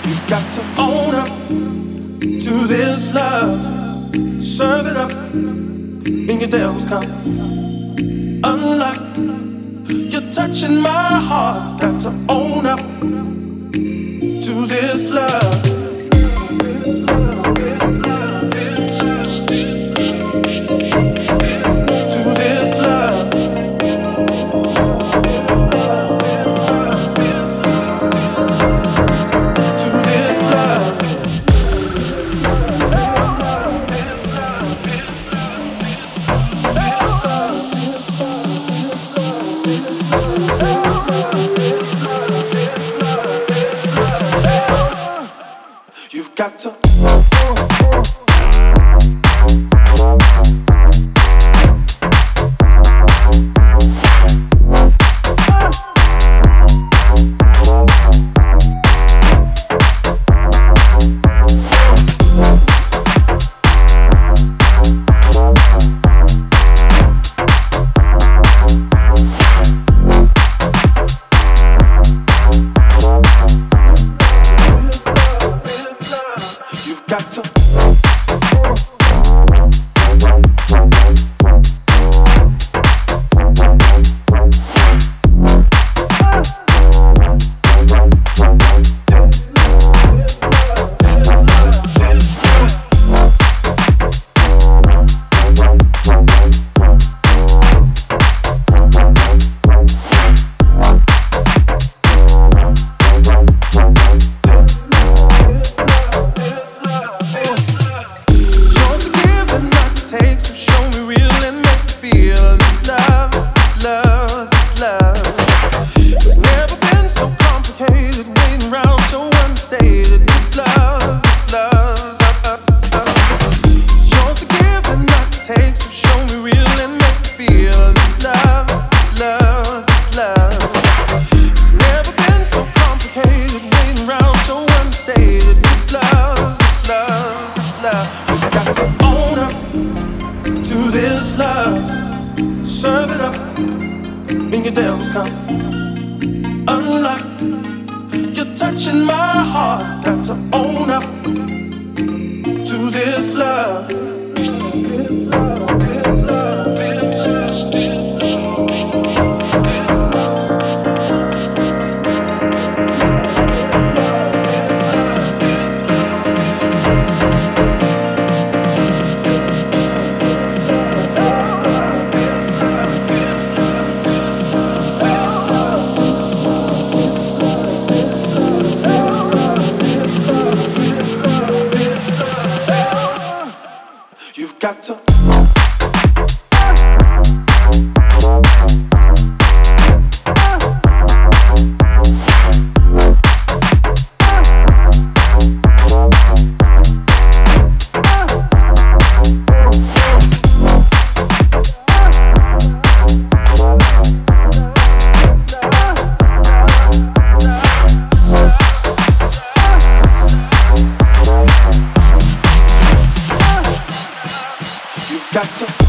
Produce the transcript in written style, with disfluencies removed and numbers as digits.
You've got to own up to this love. Serve it up in your devil's cup. Unlock, you're touching my heart. Got to own up to this love. You've got to serve it up in your devil's cup. Unlock, you're touching my heart. Got to own up to this love. You've got to got to